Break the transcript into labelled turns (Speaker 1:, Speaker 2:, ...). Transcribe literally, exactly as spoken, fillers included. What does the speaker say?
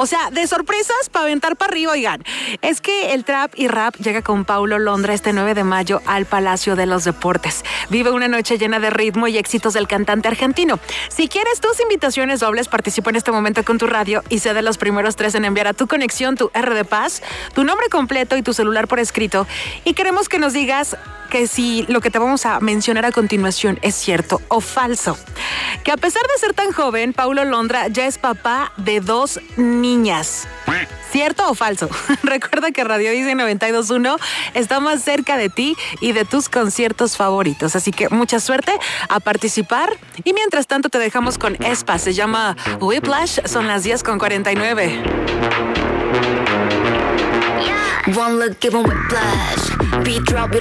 Speaker 1: O sea, de sorpresas para aventar para arriba, oigan. Es que el Trap y Rap llega con Paulo Londra este nueve de mayo al Palacio de los Deportes. Vive una noche llena de ritmo y éxitos del cantante argentino. Si quieres tus invitaciones dobles, participa en este momento con tu radio y sé de los primeros tres en enviar a tu conexión tu R de Paz, tu nombre completo y tu celular por escrito. Y queremos que nos digas que si lo que te vamos a mencionar a continuación es cierto o falso. Que a pesar de ser tan joven, Paulo Londra ya es papá de dos niñas. ¿Cierto o falso? Recuerda que Radio Easy noventa y dos punto uno está más cerca de ti y de tus conciertos favoritos. Así que mucha suerte a participar. Y mientras tanto te dejamos con Espa. Se llama Whiplash. Son las diez con cuarenta y nueve.
Speaker 2: One look, give 'em whiplash. Beat drop.